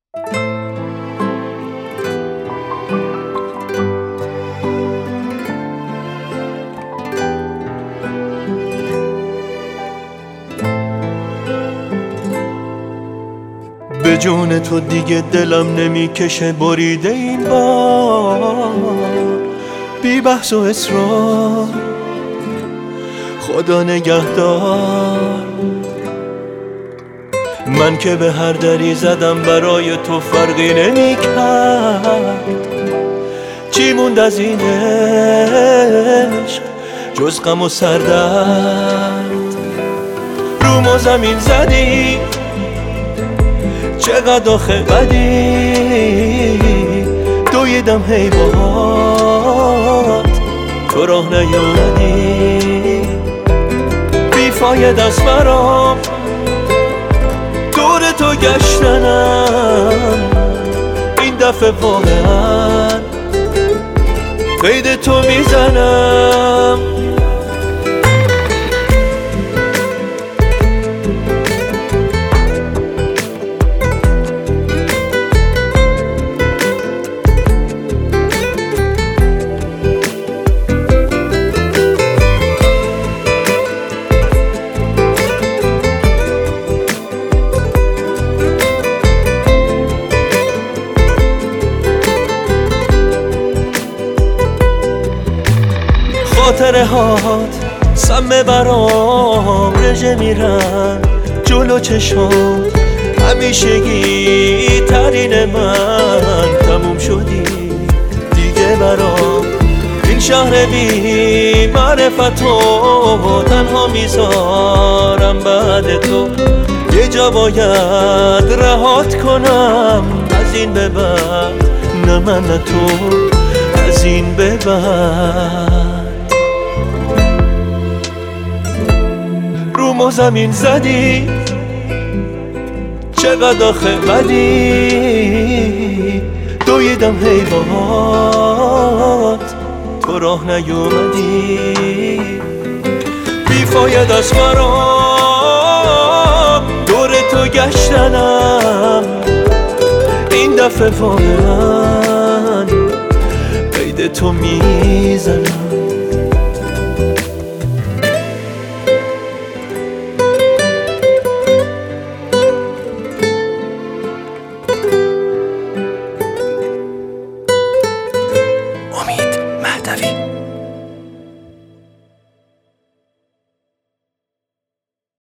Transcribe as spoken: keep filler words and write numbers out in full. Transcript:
به جون تو دیگه دلم نمیکشه بریده این بار، بی بحث و اصرار خدا نگهدار. من که به هر دری زدم برای تو فرقی نمیکرد، چی موند از این عشق جز غم و سردرد؟ روم و زمین زدی چقدر آخه بدی، دویدم هی باهات تو راه نیومدی. بیفاید است برام دور تو گشتنم، این دفعه واقعا قید تو میزنم. خاطره هات سمه برام رژه میرن جلو چشم، همیشگی ترین من تموم شدی دیگه برام. این شهر بی معرفت و تنها میذارم بعد تو، یه جا باید رهات کنم از این به بعد، نه من نه تو از این به بعد. روم و زمین زدی چقدر آخه بدی، دویدم هی باهات تو راه نیومدی. بیفاید است برام دور تو گشتنم، این دفعه واقعا قید تو میزنم.